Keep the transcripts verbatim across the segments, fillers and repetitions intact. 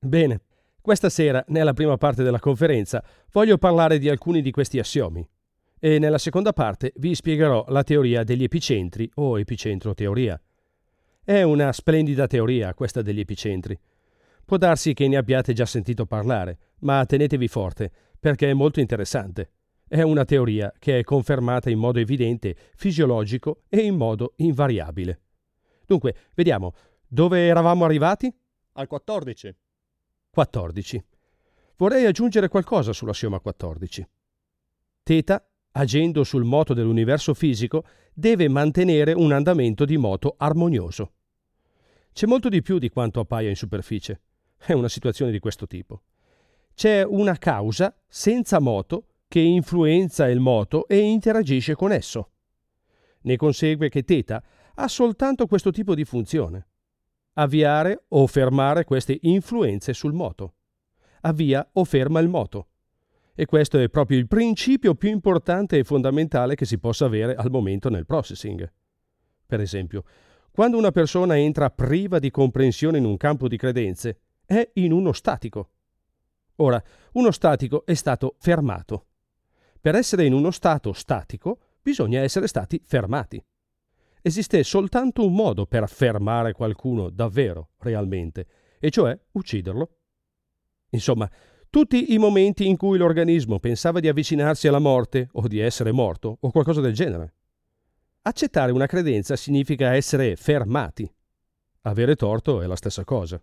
Bene, questa sera, nella prima parte della conferenza, voglio parlare di alcuni di questi assiomi e nella seconda parte vi spiegherò la teoria degli epicentri o epicentro teoria. È una splendida teoria questa degli epicentri. Può darsi che ne abbiate già sentito parlare, ma tenetevi forte perché è molto interessante. È una teoria che è confermata in modo evidente, fisiologico e in modo invariabile. Dunque, vediamo, dove eravamo arrivati? Al quattordici. quattordici. Vorrei aggiungere qualcosa sull'assioma quattordici. Θ, agendo sul moto dell'universo fisico, deve mantenere un andamento di moto armonioso. C'è molto di più di quanto appaia in superficie. È una situazione di questo tipo. C'è una causa senza moto che influenza il moto e interagisce con esso. Ne consegue che θ ha soltanto questo tipo di funzione: avviare o fermare queste influenze sul moto. Avvia o ferma il moto. E questo è proprio il principio più importante e fondamentale che si possa avere al momento nel processing. Per esempio, quando una persona entra priva di comprensione in un campo di credenze, è in uno statico. Ora, uno statico è stato fermato. Per essere in uno stato statico, bisogna essere stati fermati. Esiste soltanto un modo per fermare qualcuno davvero, realmente, e cioè ucciderlo. Insomma, tutti i momenti in cui l'organismo pensava di avvicinarsi alla morte o di essere morto o qualcosa del genere. Accettare una credenza significa essere fermati. Avere torto è la stessa cosa.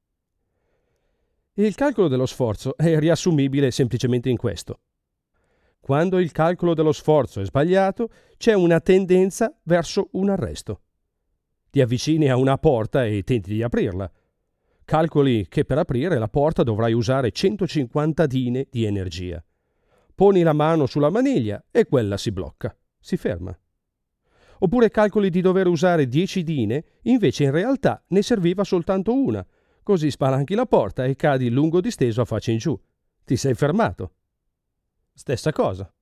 Il calcolo dello sforzo è riassumibile semplicemente in questo. Quando il calcolo dello sforzo è sbagliato, c'è una tendenza verso un arresto. Ti avvicini a una porta e tenti di aprirla. Calcoli che per aprire la porta dovrai usare centocinquanta dine di energia. Poni la mano sulla maniglia e quella si blocca, si ferma. Oppure calcoli di dover usare dieci dine, invece in realtà ne serviva soltanto una. Così spalanchi la porta e cadi lungo disteso a faccia in giù. Ti sei fermato. Stessa cosa.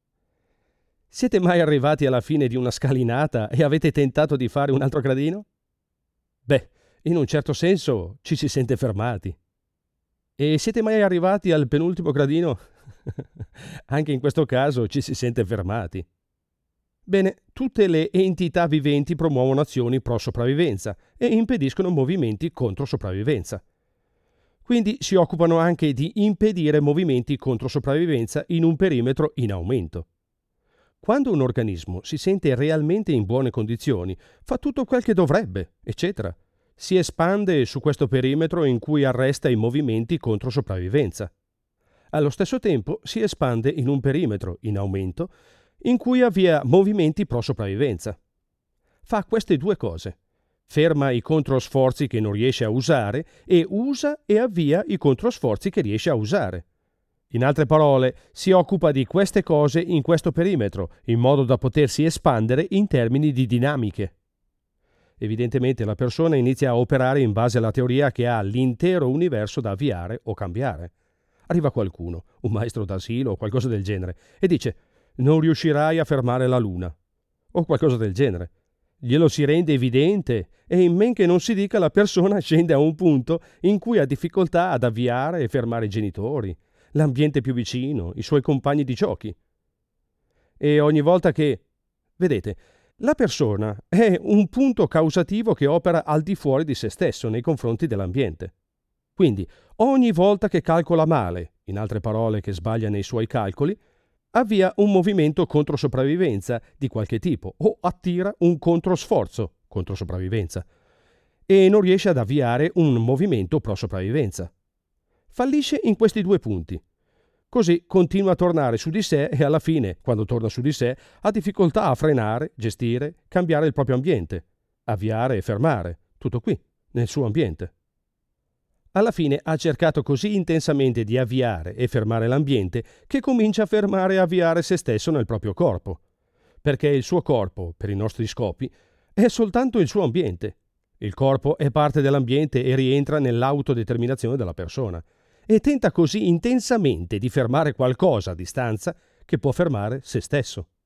Siete mai arrivati alla fine di una scalinata e avete tentato di fare un altro gradino? Beh, in un certo senso ci si sente fermati. E siete mai arrivati al penultimo gradino? Anche in questo caso ci si sente fermati. Bene, tutte le entità viventi promuovono azioni pro sopravvivenza e impediscono movimenti contro sopravvivenza. Quindi si occupano anche di impedire movimenti contro sopravvivenza in un perimetro in aumento. Quando un organismo si sente realmente in buone condizioni, fa tutto quel che dovrebbe, eccetera. Si espande su questo perimetro in cui arresta i movimenti contro sopravvivenza. Allo stesso tempo si espande in un perimetro in aumento in cui avvia movimenti pro sopravvivenza. Fa queste due cose. Ferma i controsforzi che non riesce a usare e usa e avvia i controsforzi che riesce a usare. In altre parole, si occupa di queste cose in questo perimetro, in modo da potersi espandere in termini di dinamiche. Evidentemente la persona inizia a operare in base alla teoria che ha l'intero universo da avviare o cambiare. Arriva qualcuno, un maestro d'asilo o qualcosa del genere, e dice: non riuscirai a fermare la luna, o qualcosa del genere. Glielo si rende evidente e in men che non si dica la persona scende a un punto in cui ha difficoltà ad avviare e fermare i genitori, l'ambiente più vicino, i suoi compagni di giochi. E ogni volta che... Vedete, la persona è un punto causativo che opera al di fuori di se stesso nei confronti dell'ambiente. Quindi, ogni volta che calcola male, in altre parole che sbaglia nei suoi calcoli, avvia un movimento contro sopravvivenza di qualche tipo o attira un controsforzo contro sopravvivenza e non riesce ad avviare un movimento pro sopravvivenza. Fallisce in questi due punti. Così continua a tornare su di sé e alla fine, quando torna su di sé, ha difficoltà a frenare, gestire, cambiare il proprio ambiente, avviare e fermare, tutto qui, nel suo ambiente. Alla fine ha cercato così intensamente di avviare e fermare l'ambiente che comincia a fermare e avviare se stesso nel proprio corpo. Perché il suo corpo, per i nostri scopi, è soltanto il suo ambiente. Il corpo è parte dell'ambiente e rientra nell'autodeterminazione della persona. E tenta così intensamente di fermare qualcosa a distanza che può fermare se stesso.